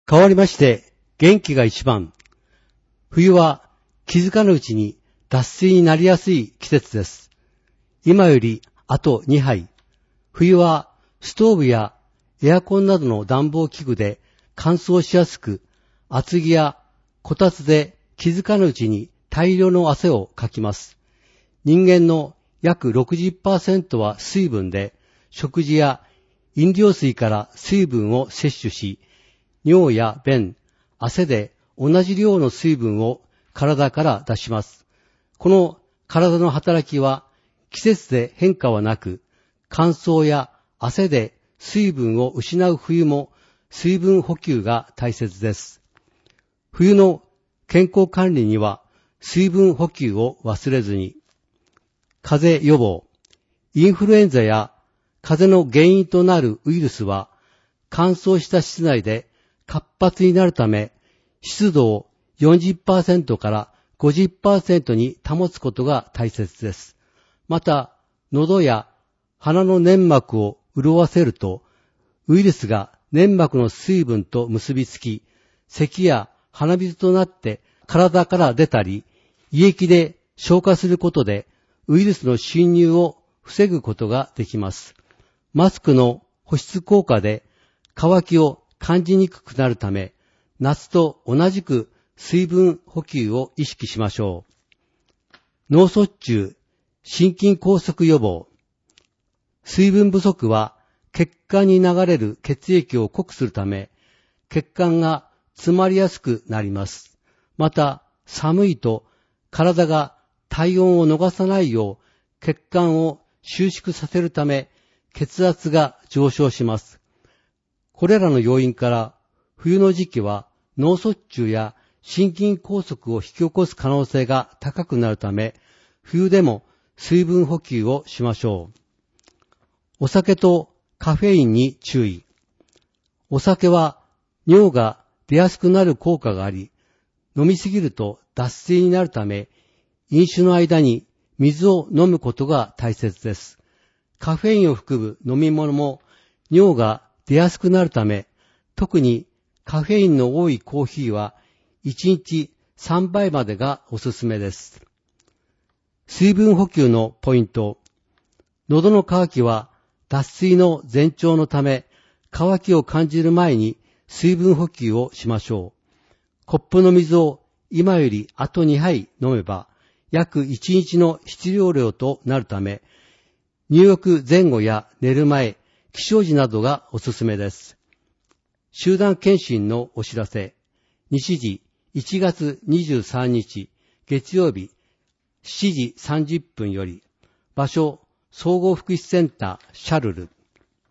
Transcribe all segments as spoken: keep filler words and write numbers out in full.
変わりまして、元気が一番。冬は気づかぬうちに脱水になりやすい季節です。今よりあとにはい。冬はストーブやエアコンなどの暖房器具で乾燥しやすく、厚着やこたつで気づかぬうちに大量の汗をかきます。人間の約 ろくじゅっパーセント は水分で、食事や飲料水から水分を摂取し、尿や便、汗で同じ量の水分を体から出します。この体の働きは季節で変化はなく、乾燥や汗で水分を失う冬も水分補給が大切です。冬の健康管理には水分補給を忘れずに。風邪予防。インフルエンザや風邪の原因となるウイルスは乾燥した室内で活発になるため、湿度を よんじゅっパーセント から ごじゅっパーセント に保つことが大切です。また、喉や鼻の粘膜を潤わせると、ウイルスが粘膜の水分と結びつき、咳や鼻水となって体から出たり、胃液で消化することで、ウイルスの侵入を防ぐことができます。マスクの保湿効果で乾きを感じにくくなるため、夏と同じく水分補給を意識しましょう。脳卒中、心筋梗塞予防。水分不足は血管に流れる血液を濃くするため、血管が詰まりやすくなります。また、寒いと体が体温を逃さないよう血管を収縮させるため、血圧が上昇します。これらの要因から冬の時期は脳卒中や心筋梗塞を引き起こす可能性が高くなるため、冬でも水分補給をしましょう。お酒とカフェインに注意。お酒は尿が出やすくなる効果があり、飲みすぎると脱水になるため、飲酒の間に水を飲むことが大切です。カフェインを含む飲み物も尿が出やすくなるため、特にカフェインの多いコーヒーはいちにちさんばいまでがおすすめです。水分補給のポイント。喉の渇きは脱水の前兆のため、渇きを感じる前に水分補給をしましょう。コップの水を今よりあとにはい飲めば、約いちにちの必要量となるため、入浴前後や寝る前、起床時などがおすすめです。集団検診のお知らせ。日時いちがつにじゅうさんにち月曜日しちじさんじゅっぷんより。場所、総合福祉センターシャルル。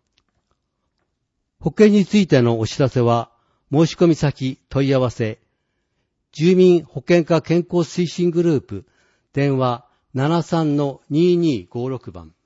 保険についてのお知らせは、申し込み先問い合わせ。住民保険課健康推進グループ、電話 ななさんのにーにーごろく 番。